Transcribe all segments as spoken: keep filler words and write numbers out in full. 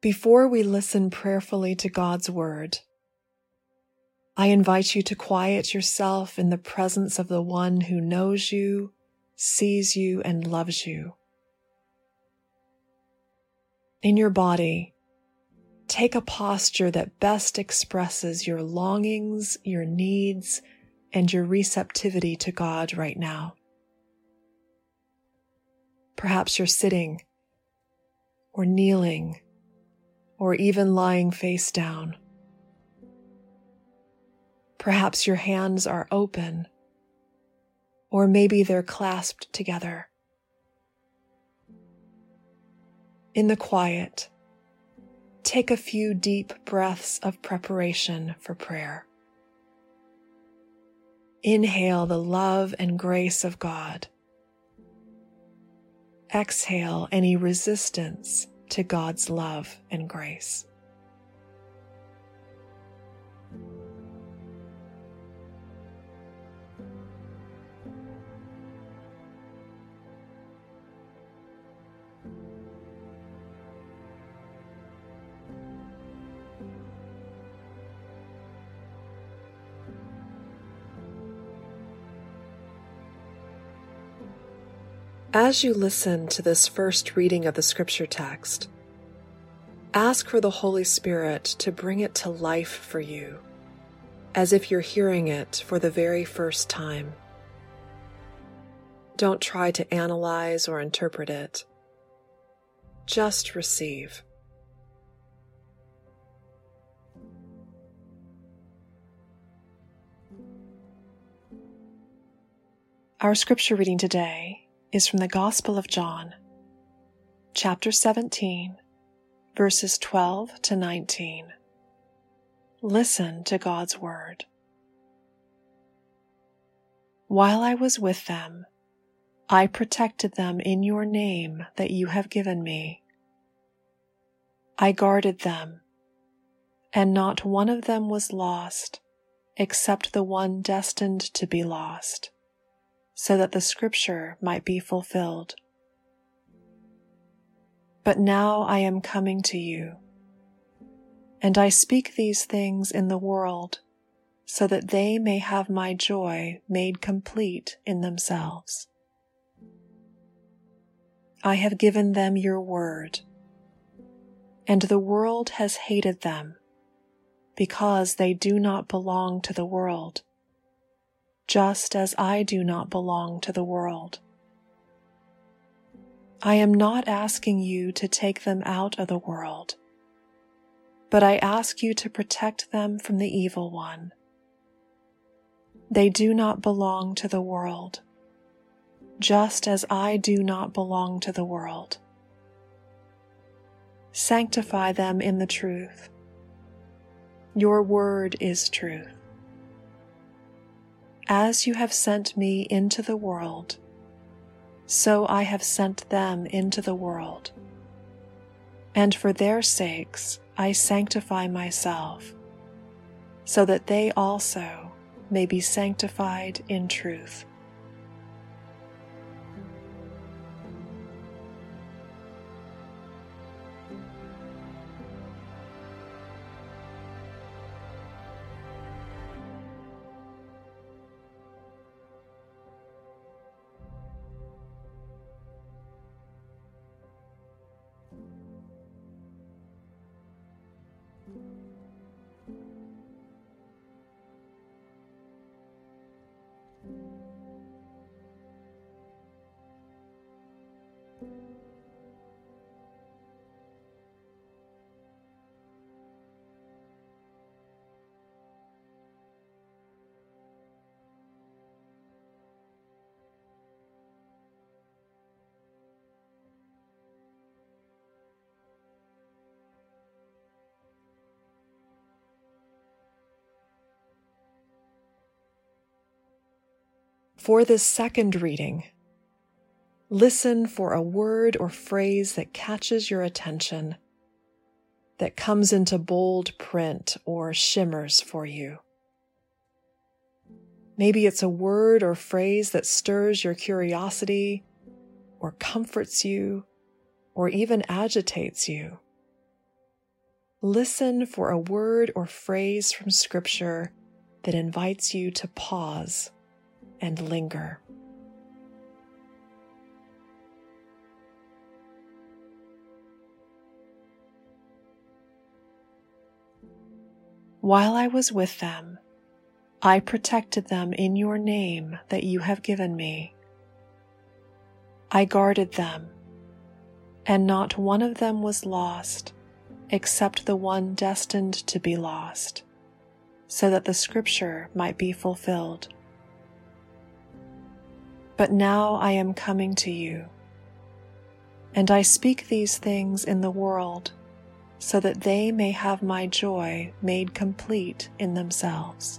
Before we listen prayerfully to God's Word, I invite you to quiet yourself in the presence of the one who knows you, sees you, and loves you. In your body, take a posture that best expresses your longings, your needs, and your receptivity to God right now. Perhaps you're sitting, or kneeling, or even lying face down. Perhaps your hands are open, or maybe they're clasped together. In the quiet, take a few deep breaths of preparation for prayer. Inhale the love and grace of God. Exhale any resistance to God's love and grace. As you listen to this first reading of the scripture text, ask for the Holy Spirit to bring it to life for you, as if you're hearing it for the very first time. Don't try to analyze or interpret it. Just receive. Our scripture reading today is from the Gospel of John, chapter seventeen, verses twelve to nineteen. Listen to God's word. While I was with them, I protected them in your name that you have given me. I guarded them, and not one of them was lost, except the one destined to be lost, so that the scripture might be fulfilled. But now I am coming to you, and I speak these things in the world, so that they may have my joy made complete in themselves. I have given them your word, and the world has hated them, because they do not belong to the world, just as I do not belong to the world. I am not asking you to take them out of the world, but I ask you to protect them from the evil one. They do not belong to the world, just as I do not belong to the world. Sanctify them in the truth. Your word is truth. As you have sent me into the world, so I have sent them into the world. And for their sakes I sanctify myself, so that they also may be sanctified in truth. For this second reading, listen for a word or phrase that catches your attention, that comes into bold print or shimmers for you. Maybe it's a word or phrase that stirs your curiosity, or comforts you, or even agitates you. listen for a word or phrase from Scripture that invites you to pause and linger. While I was with them, I protected them in your name that you have given me. I guarded them, and not one of them was lost, except the one destined to be lost, so that the Scripture might be fulfilled. But now I am coming to you, and I speak these things in the world, so that they may have my joy made complete in themselves.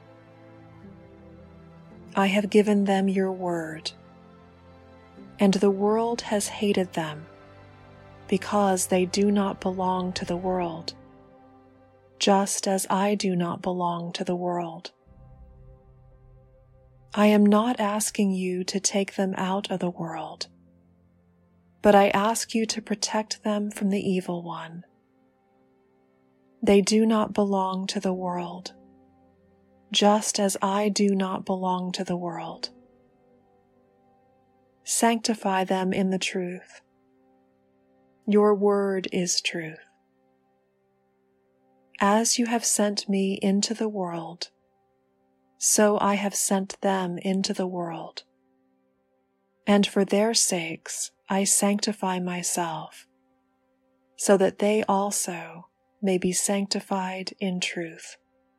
I have given them your word, and the world has hated them, because they do not belong to the world, just as I do not belong to the world. I am not asking you to take them out of the world, but I ask you to protect them from the evil one. They do not belong to the world, just as I do not belong to the world. Sanctify them in the truth. Your word is truth. As you have sent me into the world, so I have sent them into the world. And for their sakes I sanctify myself, so that they also may be sanctified in truth.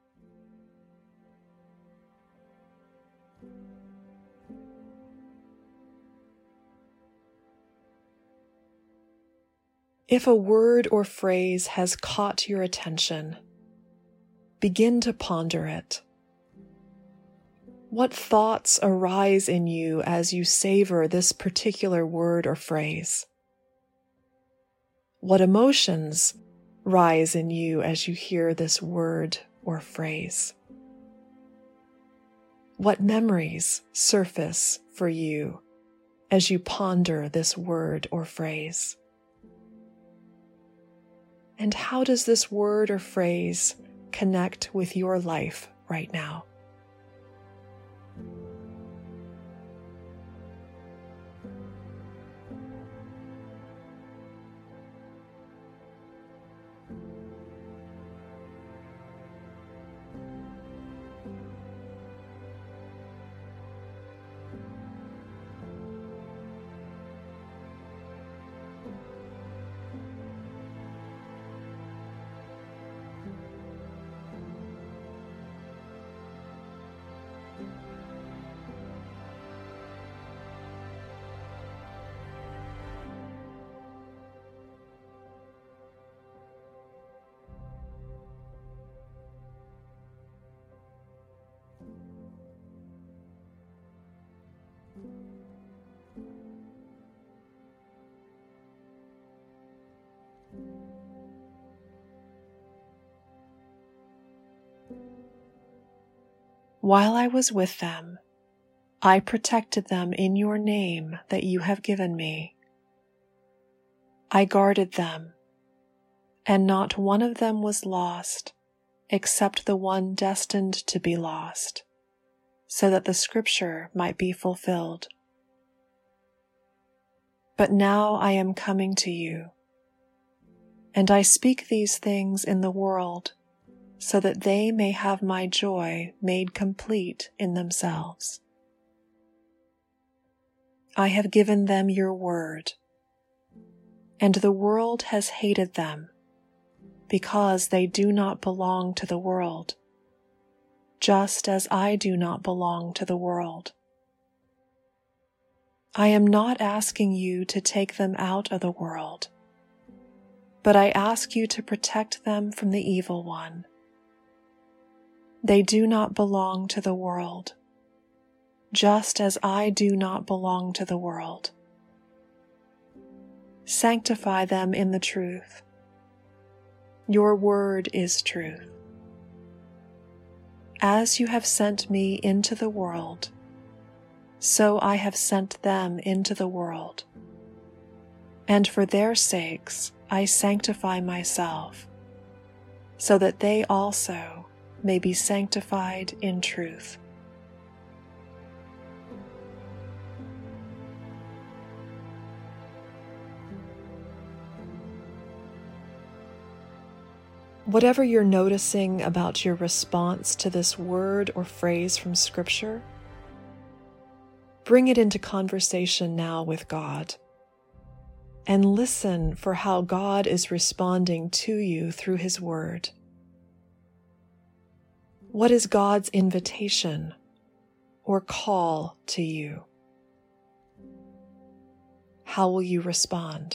If a word or phrase has caught your attention, begin to ponder it. What thoughts arise in you as you savor this particular word or phrase? What emotions rise in you as you hear this word or phrase? What memories surface for you as you ponder this word or phrase? And how does this word or phrase connect with your life right now? While I was with them, I protected them in your name that you have given me. I guarded them, and not one of them was lost, except the one destined to be lost, so that the Scripture might be fulfilled. But now I am coming to you, and I speak these things in the world, so that they may have my joy made complete in themselves. I have given them your word, and the world has hated them, because they do not belong to the world, just as I do not belong to the world. I am not asking you to take them out of the world, but I ask you to protect them from the evil one. They do not belong to the world, just as I do not belong to the world. Sanctify them in the truth. Your word is truth. As you have sent me into the world, so I have sent them into the world. And for their sakes I sanctify myself, so that they also may be sanctified in truth. Whatever you're noticing about your response to this word or phrase from Scripture, bring it into conversation now with God, and listen for how God is responding to you through His Word. What is God's invitation or call to you? How will you respond?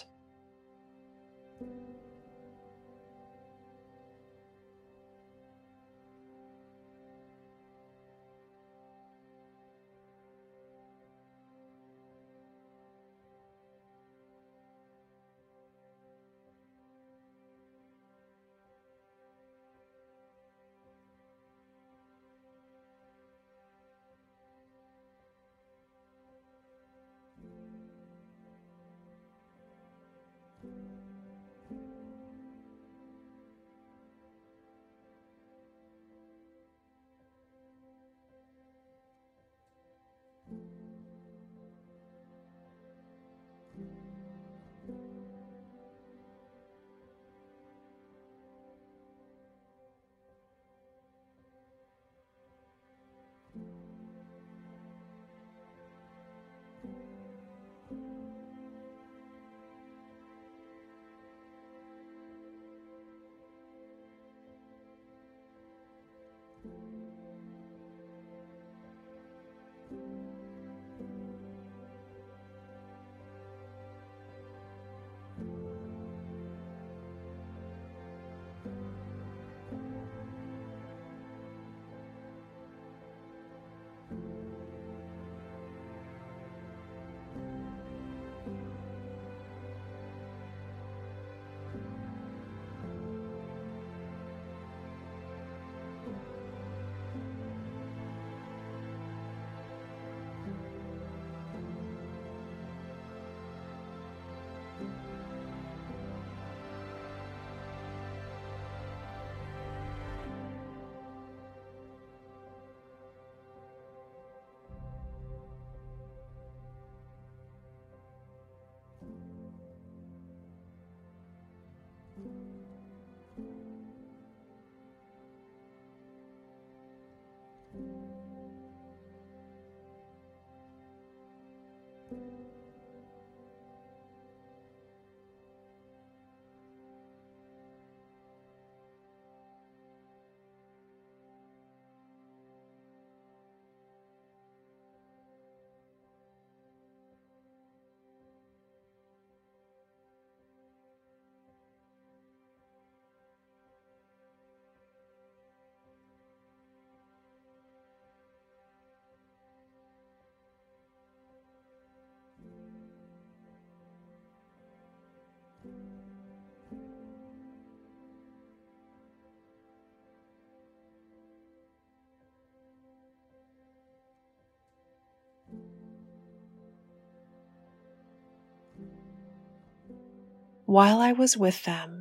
While I was with them,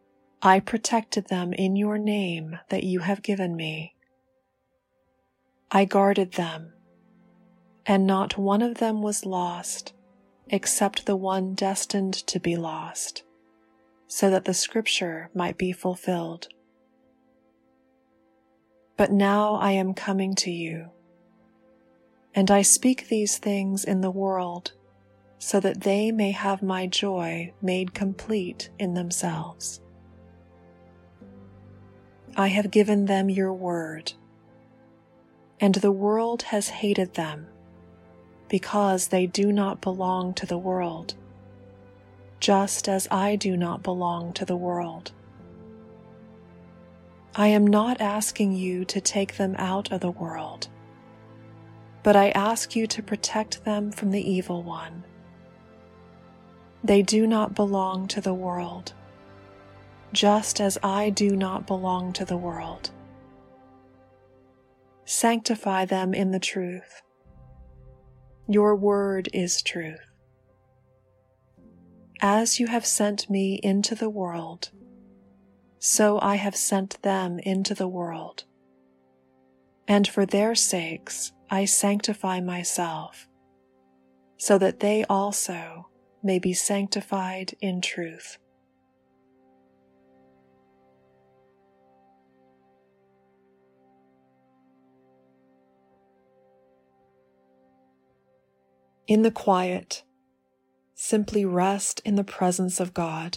I protected them in your name that you have given me. I guarded them, and not one of them was lost, except the one destined to be lost, so that the Scripture might be fulfilled. But now I am coming to you, and I speak these things in the world, so that they may have my joy made complete in themselves. I have given them your word, and the world has hated them, because they do not belong to the world, just as I do not belong to the world. I am not asking you to take them out of the world, but I ask you to protect them from the evil one. They do not belong to the world, just as I do not belong to the world. Sanctify them in the truth. Your word is truth. As you have sent me into the world, so I have sent them into the world. And for their sakes I sanctify myself, so that they also may be sanctified in truth. In the quiet, simply rest in the presence of God.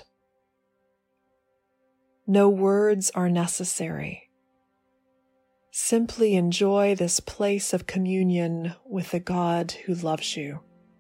No words are necessary. Simply enjoy this place of communion with the God who loves you.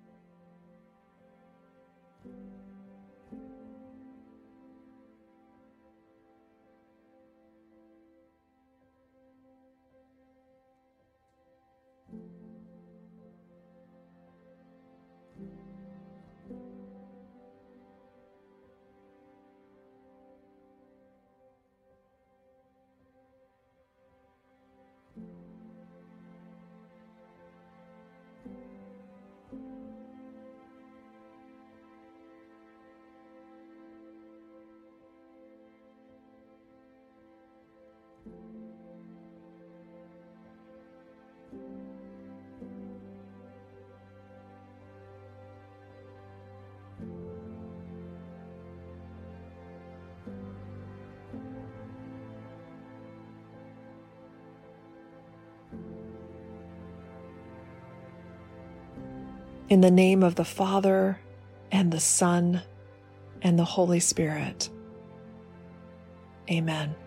In the name of the Father, and the Son, and the Holy Spirit. Amen.